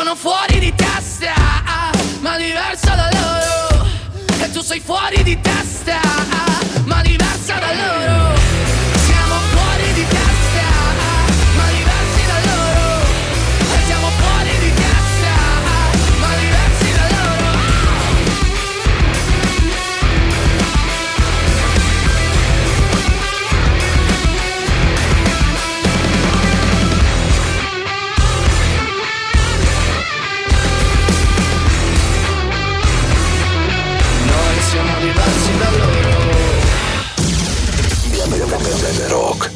sono fuori di testa, ma diversa da loro. E tu sei fuori di testa, ma diversa da loro. Siamo fuori di testa, ma diversi da loro. E siamo fuori di testa, ma diversi da loro. Noi siamo diversi da loro. Rock.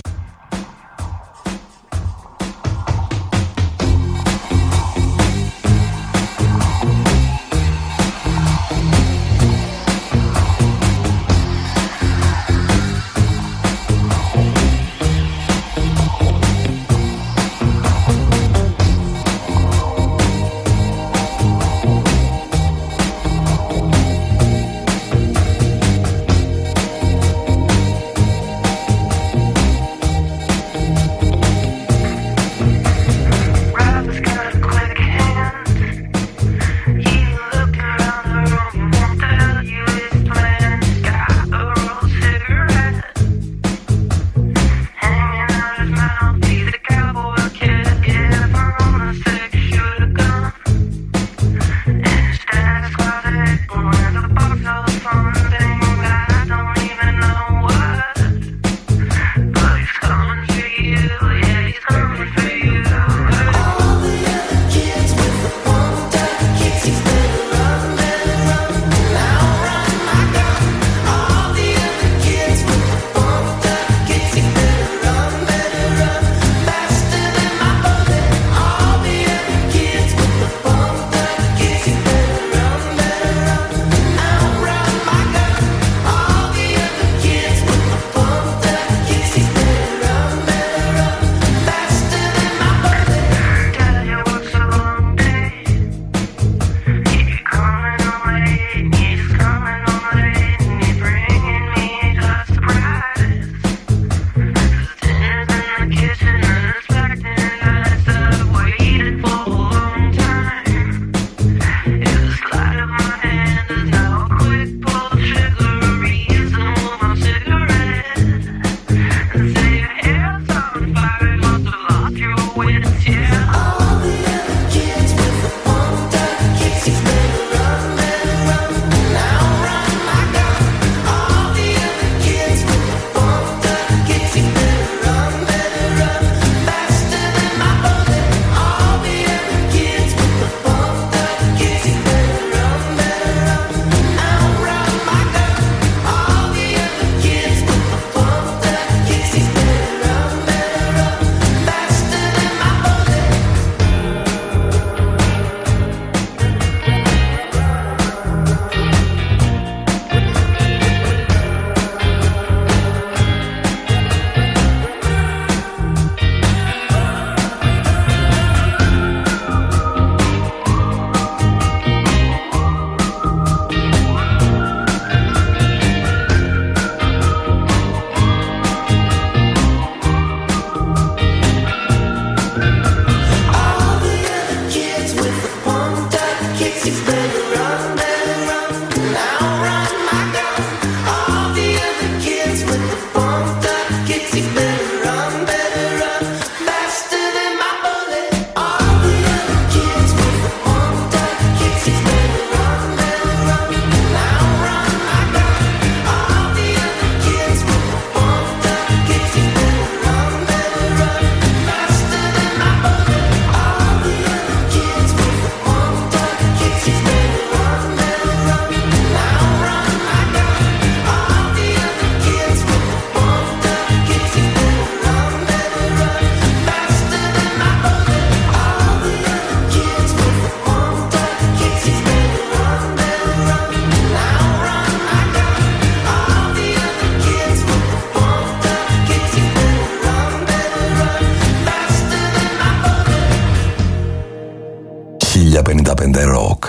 Figlia Penita Pende Rock.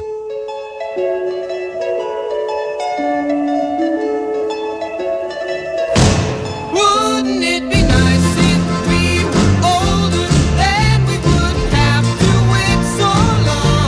So long.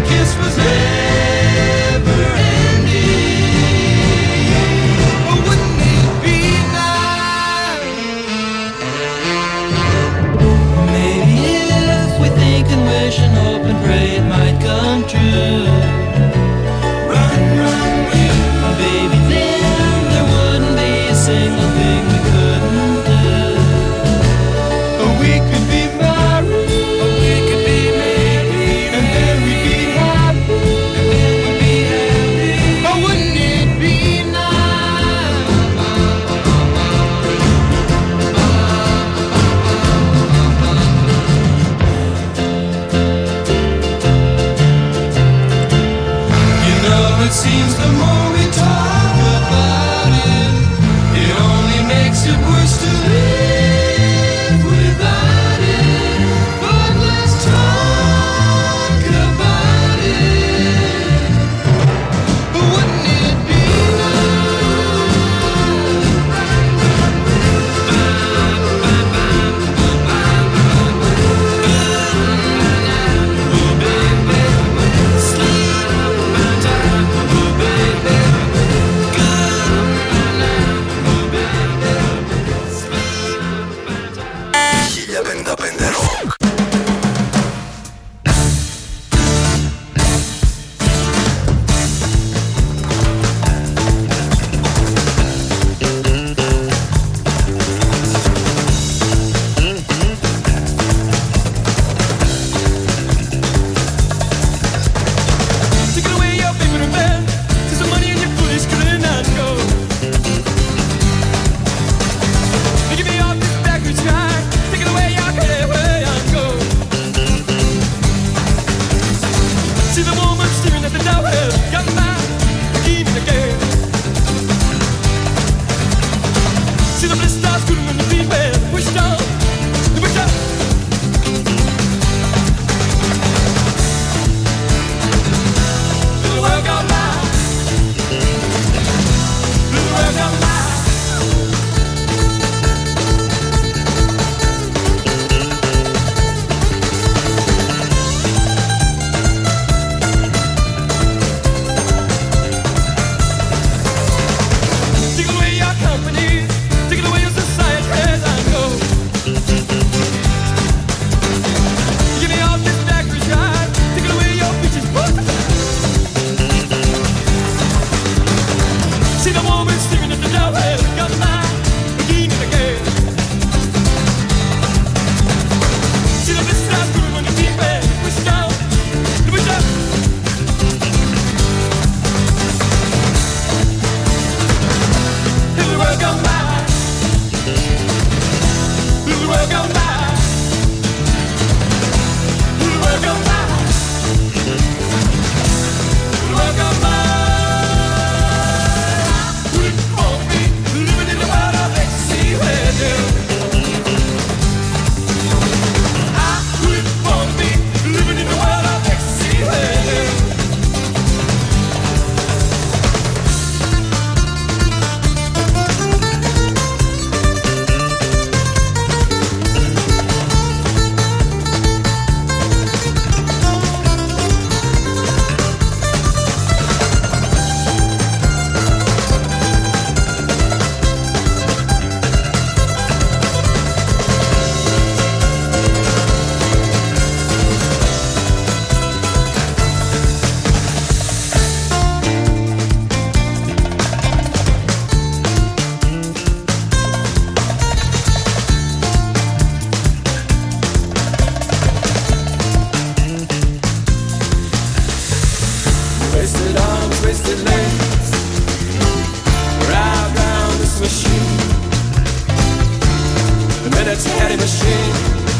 kiss was never ending. Oh, wouldn't it be nice? Maybe if we think and wish and hope and pray it might come true. Run, run, you, baby, then there wouldn't be a single thing we couldn't do. Oh, we could be married, oh, we could be married, and then we'd be happy, and then we'd be happy. Oh, wouldn't it be nice? You know, it seems the more we talk about it, it only makes it worse to live without it. But let's talk about it. Wouldn't it be Χίλια πενήντα πέντε ροκ. Taking away your favorite man, to some money in your foolish grenade go. Taking me off this backwards ride, taking away your head where I go. See the woman staring at the doorway, got my key in the game. See the bliss stars cooling in the feet where push down, push down. Little world gone by. Little world gone by. Taking away your company, taking away your society as I go. Give me off this backwards ride, taking away your features. See the woman staring at the doorway, got my bikini in the game. See the bliss stars moving on your feet, man. Push down, push down. Little world gone by. Little world gone by. Little world gone by. Little world gone by. Wouldn't want me living in the world of ecstasy with you. I wouldn't want me living in the world of ecstasy with you. Wasted arms, wasted legs, ride round this machine, the military machine,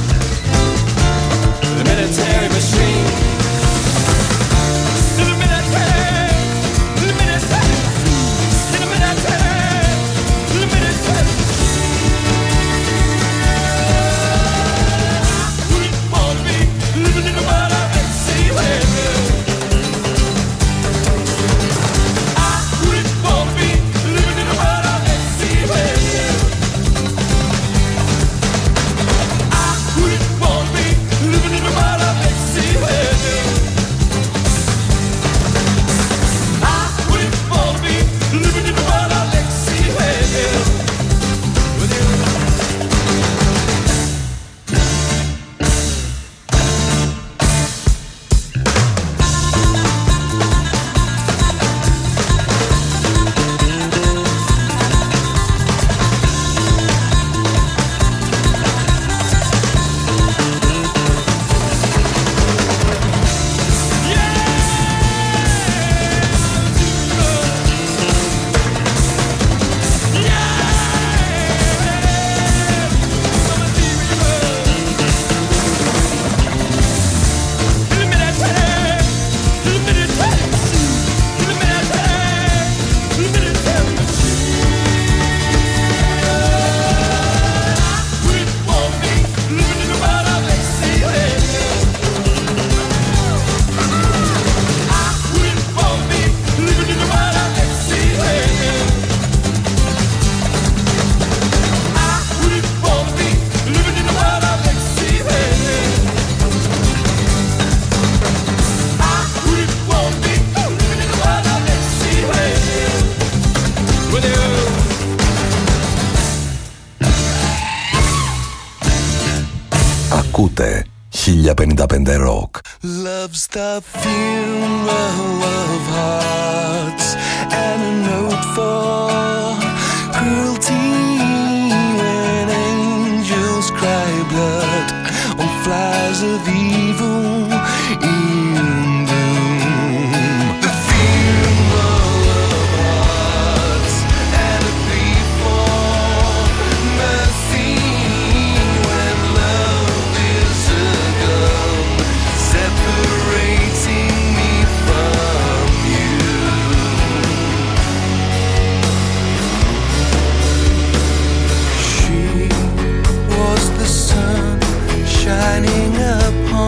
the military machine, the military, the military, the military, the military. Wouldn't want me living in the world of ecstasy with you. I wouldn't want me living in the world of ecstasy with you. 1055 Rock. Love's the funeral of hearts and a note for cruelty when angels cry blood on flies of evil in doom. The funeral of hearts and a plea for mercy when love is a gun separating me from you. She was the sun shining upon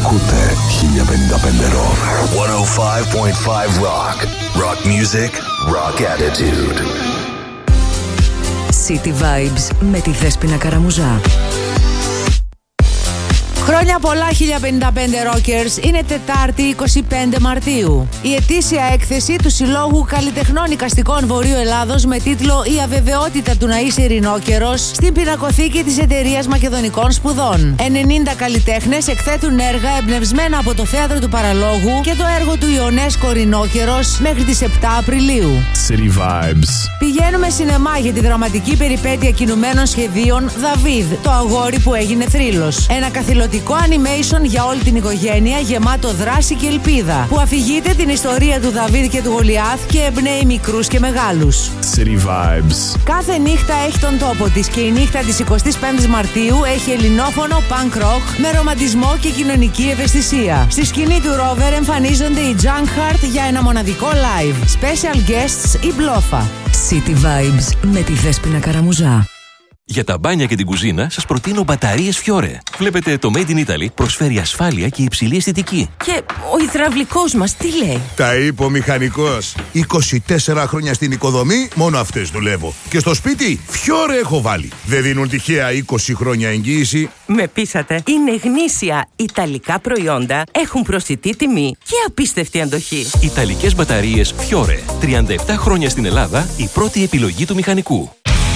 Ακούτε 1055 Rock. 105.5 Rock. Rock music, rock attitude. City Vibes με τη Δέσποινα Καραμουζά. Χρόνια πολλά 1055 Rockers, είναι Τετάρτη 25 Μαρτίου. Η ετήσια έκθεση του Συλλόγου Καλλιτεχνών Εικαστικών Βορείου Ελλάδος με τίτλο «Η αβεβαιότητα του να είσαι ειρηνόκερος» στην πινακοθήκη της Εταιρείας Μακεδονικών Σπουδών. 90 καλλιτέχνες εκθέτουν έργα εμπνευσμένα από το Θέατρο του Παραλόγου και το έργο του Ιονέσκο «Ειρηνόκερος» μέχρι τις 7 Απριλίου. City Vibes. Πηγαίνουμε σινεμά για τη δραματική περιπέτεια κινουμένων σχεδίων «Δαβίδ, το αγόρι που έγινε θρύλος». Ένα καθηλωτικό animation για όλη την οικογένεια, γεμάτο δράση και ελπίδα, που αφηγείται την ιστορία του Δαβίδ και του Γολιάθ και εμπνέει μικρούς και μεγάλους. City Vibes. Κάθε νύχτα έχει τον τόπο της και η νύχτα της 25ης Μαρτίου έχει ελληνόφωνο punk rock με ρομαντισμό και κοινωνική ευαισθησία. Στη σκηνή του Rover εμφανίζονται οι Junk Heart για ένα μοναδικό live. Special guests η Μπλόφα. City Vibes με τη Δέσποινα Καραμουζά. Για τα μπάνια και την κουζίνα σας προτείνω μπαταρίες Fiore. Βλέπετε, το Made in Italy προσφέρει ασφάλεια και υψηλή αισθητική. Και ο υδραυλικός μας τι λέει? Τα είπε ο μηχανικός. 24 χρόνια στην οικοδομή, μόνο αυτές δουλεύω. Και στο σπίτι, Fiore έχω βάλει. Δεν δίνουν τυχαία 20 χρόνια εγγύηση. Με πείσατε. Είναι γνήσια ιταλικά προϊόντα, έχουν προσιτή τιμή και απίστευτη αντοχή. Ιταλικές μπαταρίες Fiore. 37 χρόνια στην Ελλάδα, η πρώτη επιλογή του μηχανικού.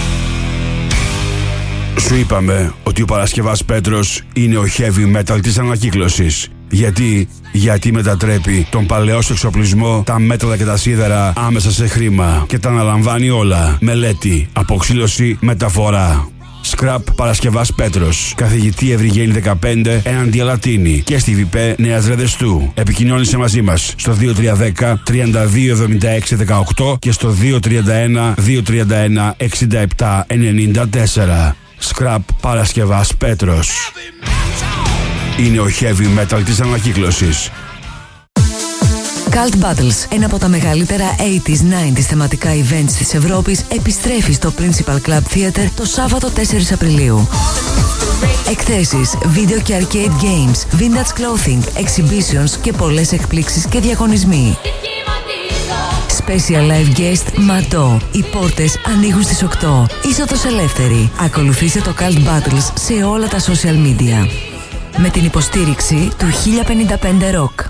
Σου είπαμε ότι ο Παρασκευάς Πέτρος είναι ο heavy metal της ανακύκλωσης. Γιατί μετατρέπει τον παλαιό σου εξοπλισμό, τα μέταλλα και τα σίδερα άμεσα σε χρήμα και τα αναλαμβάνει όλα. Μελέτη, αποξήλωση, μεταφορά. Scrap Παρασκευάς Πέτρος. Καθηγητή Ευρυγένη 15 έναντι Αλατίνη και στη ΒΠ Νέας Ρεδεστού. Επικοινώνησε μαζί μας στο 2310 3276 18 και στο 231 231 67 94. Scrap Παρασκευάς Πέτρος. Είναι ο heavy metal της ανακύκλωσης. Cult Battles, ένα από τα μεγαλύτερα 80s-90s θεματικά events της Ευρώπης, επιστρέφει στο Principal Club Theatre το Σάββατο 4 Απριλίου. Εκθέσεις, βίντεο και arcade games, vintage clothing, exhibitions και πολλές εκπλήξεις και διαγωνισμοί. Special live guest Ματό. Οι πόρτες ανοίγουν στις 8. Είσοδος ελεύθερη. Ακολουθήστε το Cult Battles σε όλα τα social media. Με την υποστήριξη του 1055 Rock.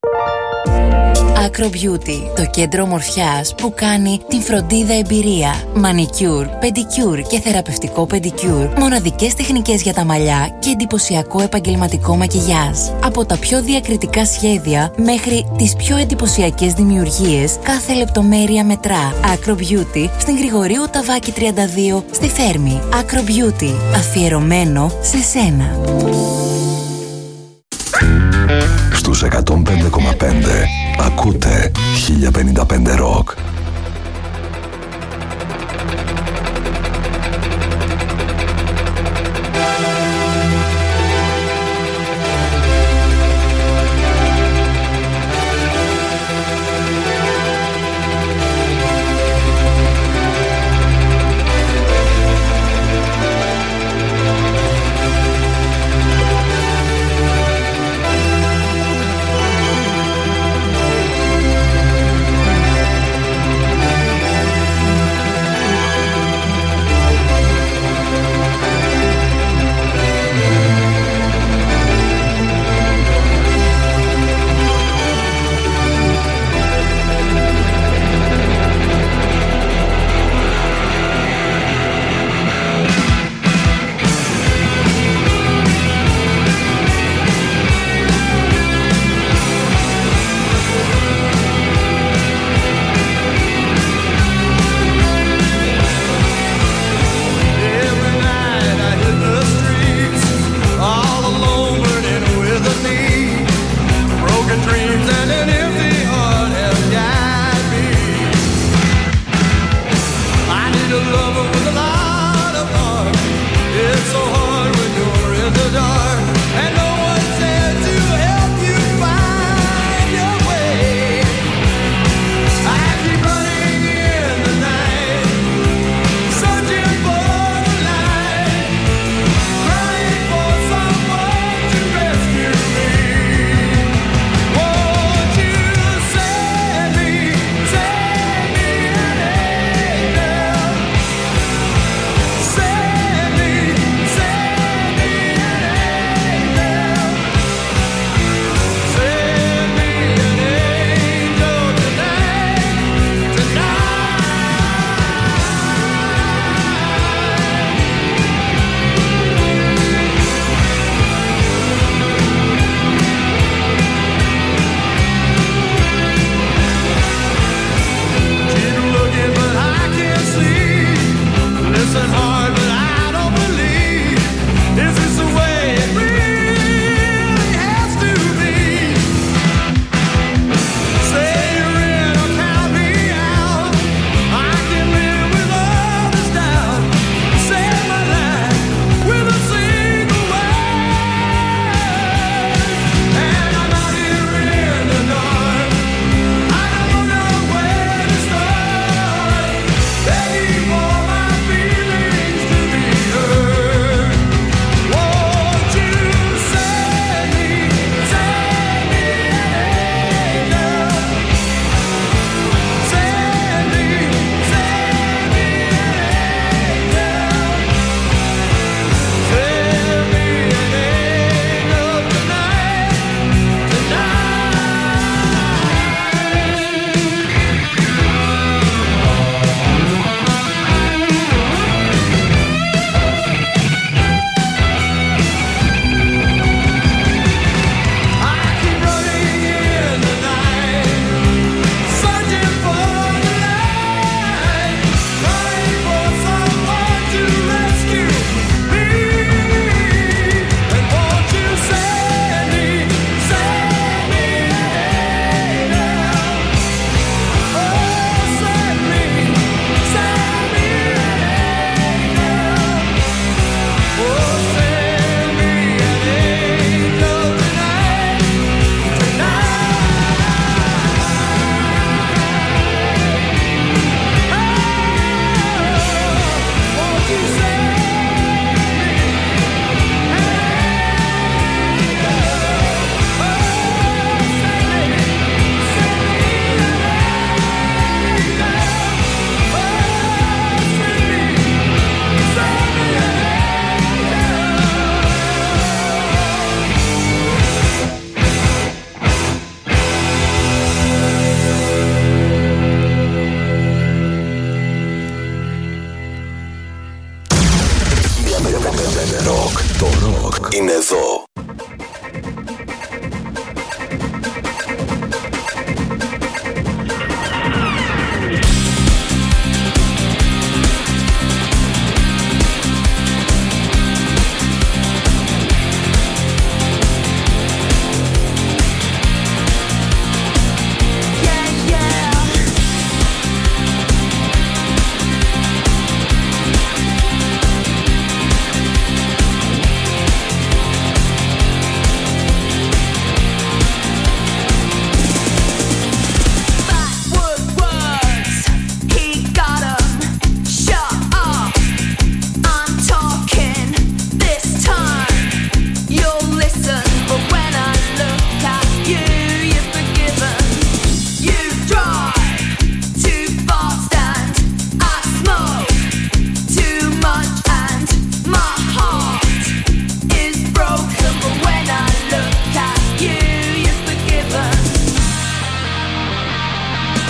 Acro Beauty, το κέντρο ομορφιάς που κάνει την φροντίδα εμπειρία. Μανικιούρ, πεντικιούρ και θεραπευτικό πεντικιούρ. Μοναδικές τεχνικές για τα μαλλιά και εντυπωσιακό επαγγελματικό μακιγιάζ. Από τα πιο διακριτικά σχέδια μέχρι τις πιο εντυπωσιακές δημιουργίες, κάθε λεπτομέρεια μετρά. Acro Beauty, στην Γρηγορίου Ταβάκη 32, στη Θέρμη. Acro Beauty, αφιερωμένο σε σένα. Στους 105,5 ακούτε 1055 Rock.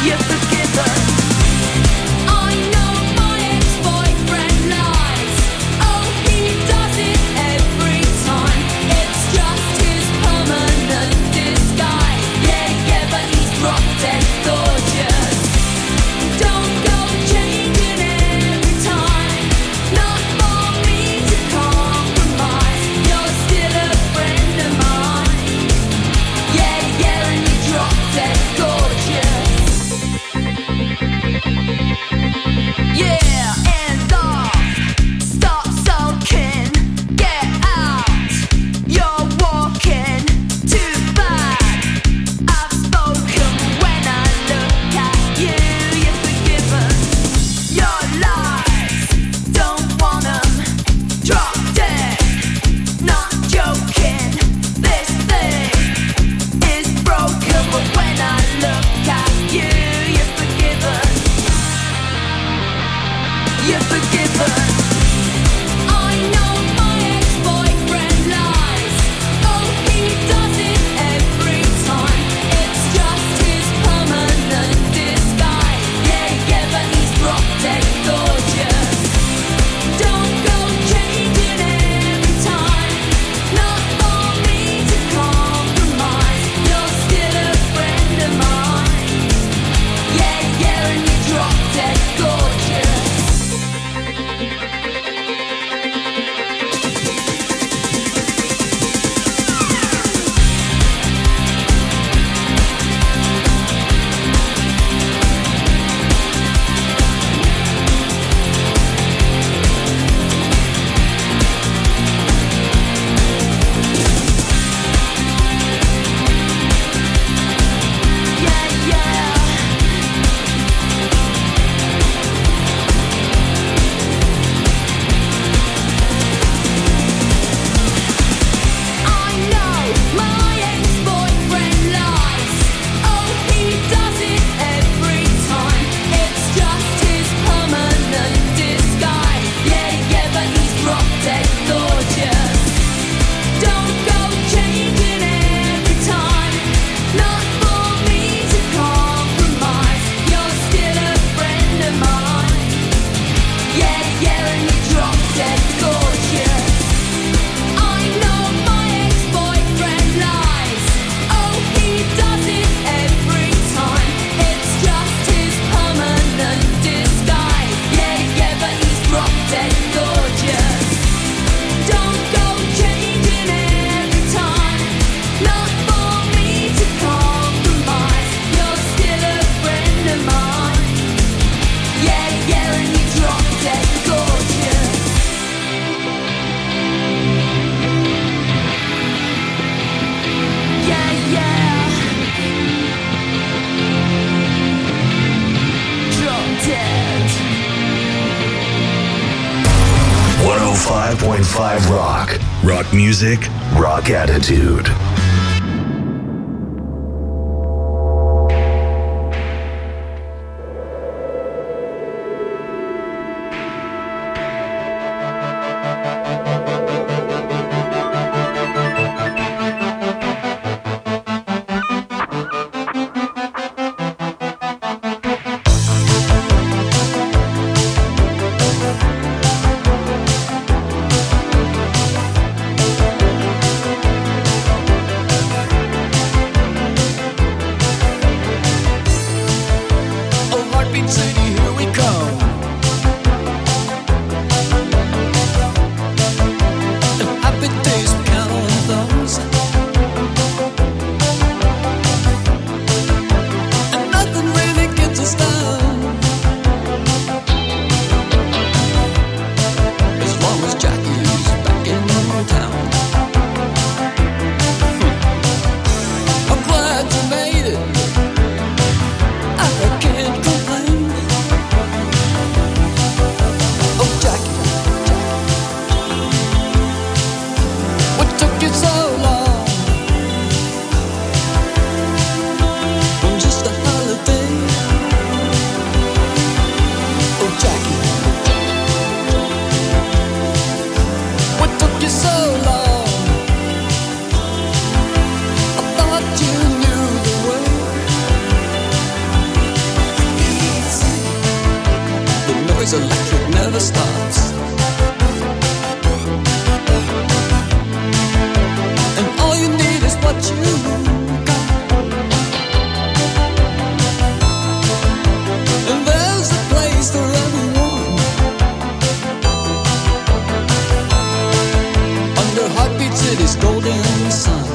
105.5 Rock. Rock music, rock attitude. boys electric never stops. And all you need is what you got. And there's a place for everyone under Heartbeat City's golden sun.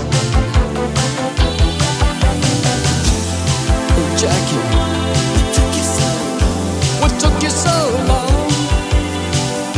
Oh Jackie, what took you so long?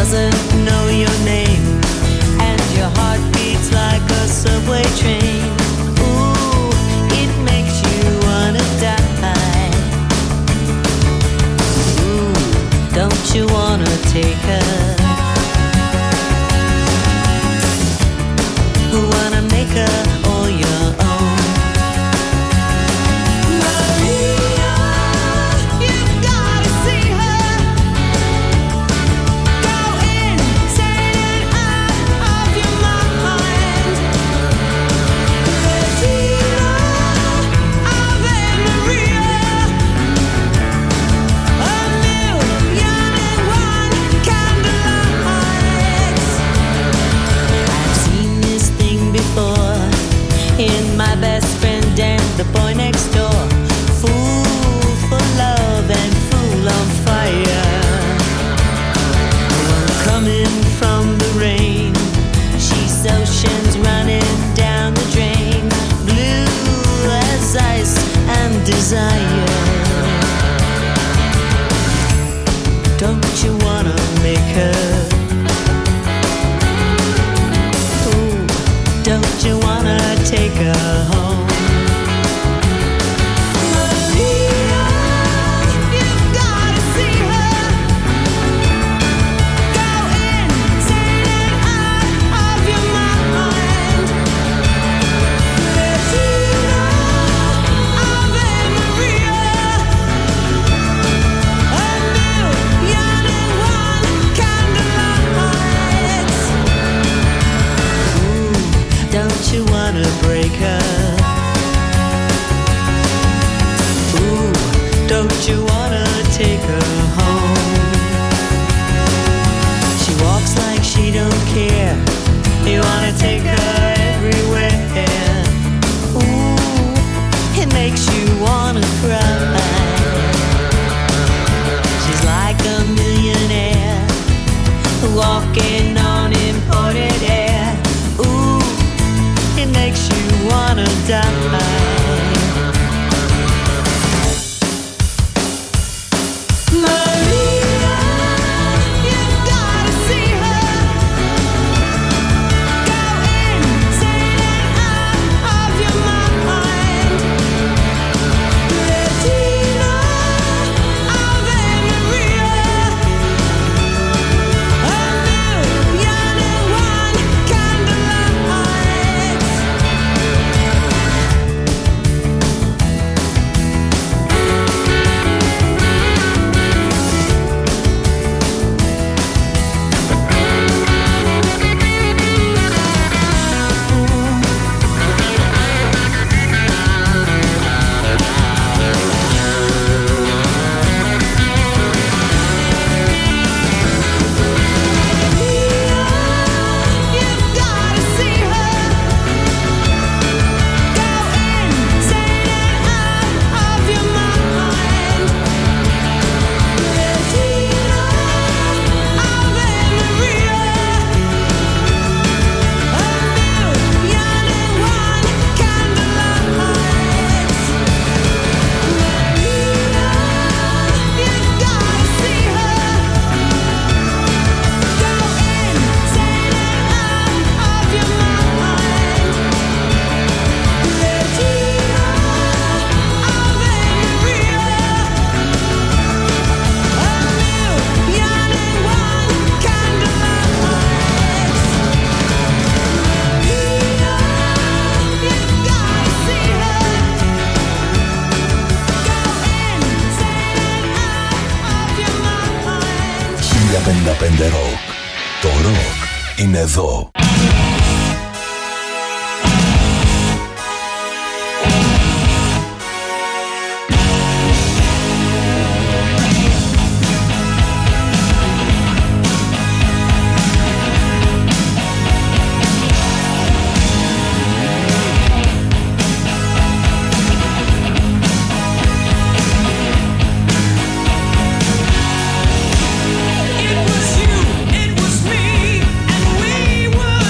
doesn't know your name, and your heart beats like a subway train. Ooh, it makes you wanna die. Ooh, don't you wanna take her? Wanna make her all your own. Maria, you've gotta see her. Go insane and out of your mind. Regina, Ave Maria. A million and one candlelights. I've seen this thing before in my best friend and the boy next door. Fool for love and fool on fire. Coming from the rain, she's oceans running down the drain. Blue as ice and desire. Don't you wanna make her? Ooh, don't you wanna take her home? Maria, you've gotta see her. Go insane and out of your mind. Regina, Ave Maria. A million and one candlelights. Ooh, don't you wanna break her? Ooh, don't you wanna take her home? She walks like she don't care. You wanna take her everywhere. Ooh, it makes you wanna cry. She's like a millionaire walking on imported air. Ooh, it makes you wanna die. Maria, you've gotta see her. Go insane and out of your mind. Regina, Ave Maria. A million and one candlelights. You've gotta see her. Go insane and out of your mind. Regina, Ave Maria. A million and one candlelights. Maria, you've gotta see her. Go insane and out of your mind. Regina, Ave Maria. A million and one candlelights. Maria, you've gotta see her. Go insane and out of your mind. 1055 Rock. Το ροκ είναι εδώ. It was you, it was me, and we were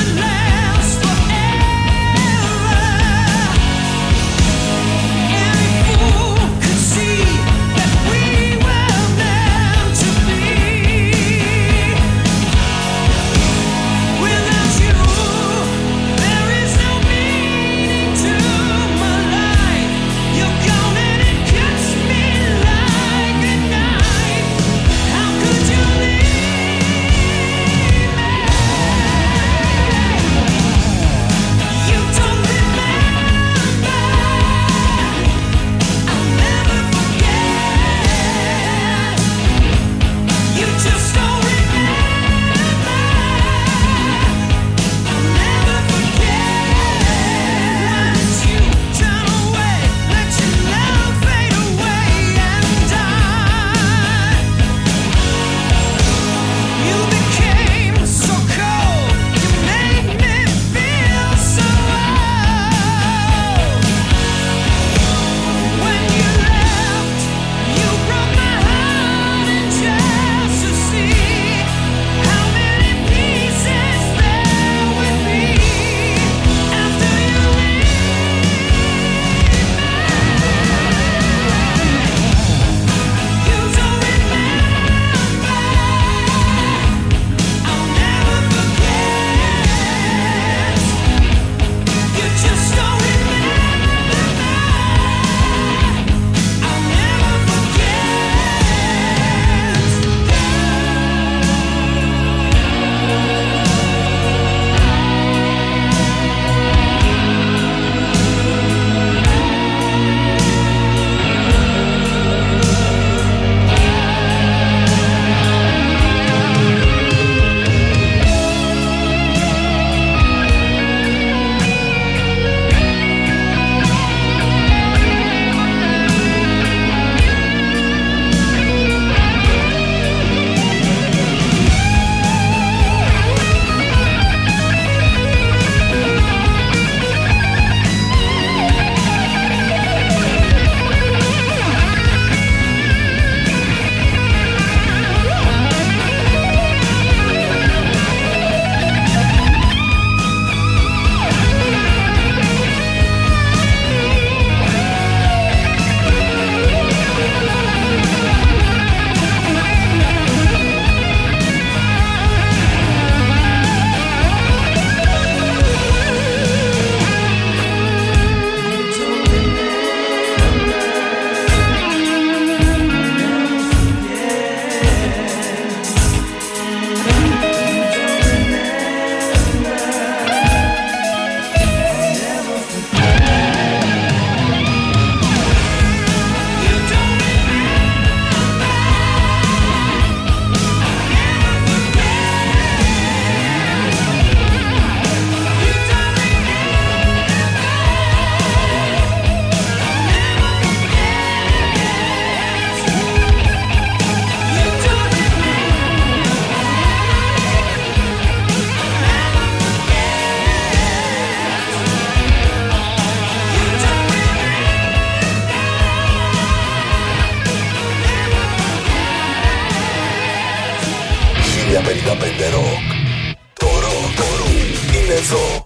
1055 Rock. Το ροκ είναι εδώ.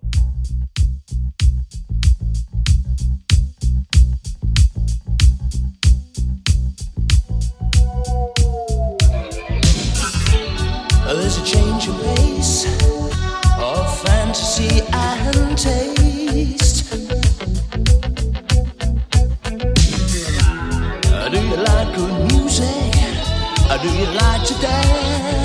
There's a change of pace of fantasy and taste. Do you like good music? Do you like to dance?